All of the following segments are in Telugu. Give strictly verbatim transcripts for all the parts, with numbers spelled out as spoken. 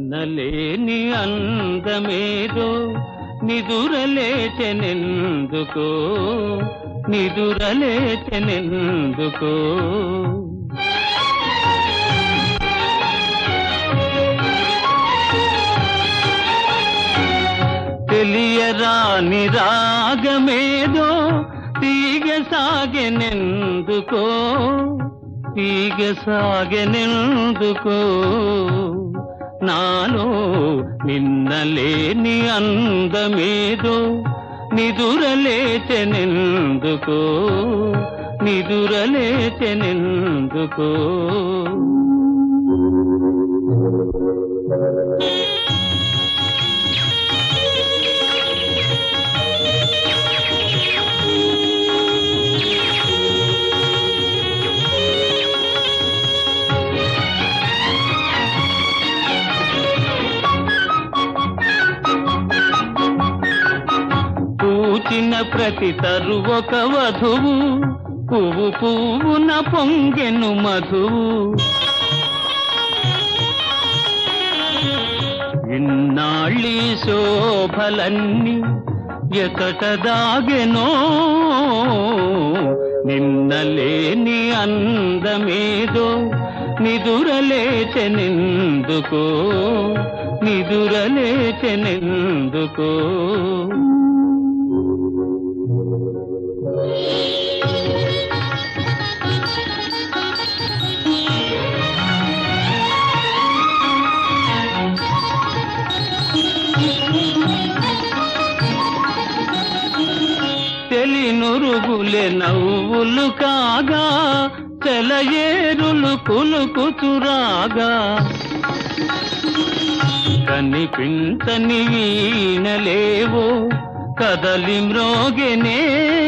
నిన్నలేని అందమేదో నిదురలేచెనెందుకో నిదురలేచెనెందుకో తెలియరాని రాగమేదో తీగ సాగెనెందుకో తీగ సాగెనెందుకో నాలో నిన్నలేని అందమేదో నిదురలేచెనెందుకో నిదురలేచెనెందుకో పూచిన ప్రతి తరువొక వధువు పువ్వు పువ్వున పొంగెను మధువు ఇన్నాళ్ళీ శోభలన్నీ ఎతట దాగెనో నిన్నలేని అందమేదో నిదురలేచెనెందుకో నిదురలేచెనెందుకో తెలినురుగులే నవ్వులు కాగా చెలయేరులు కులుకుచురాగా కనిపించని వీణలేవో కదలి మ్రోగెనే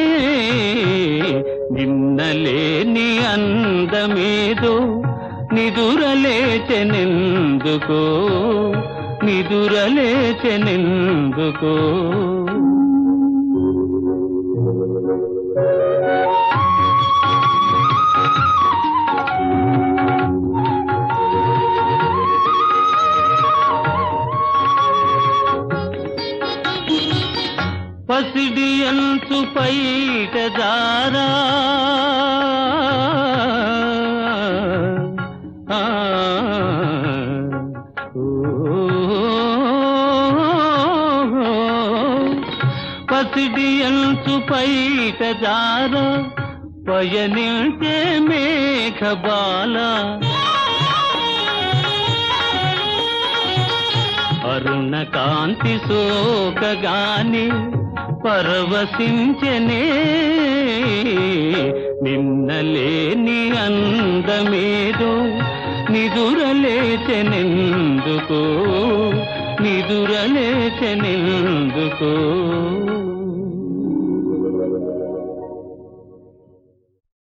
నిన్నలేని అందమేదో నిదురలేచెనెందుకో నిదురలేచెనెందుకో పసిడి అంచు పైట జారా పసిడి అంచు పైట జారా పయనించే మేఘబాల అరుణ కాంతి సోకగాని పరవశించెనే నిన్నలేని అందమేదో నిదురలేచెనెందుకో నిదురలేచెనెందుకో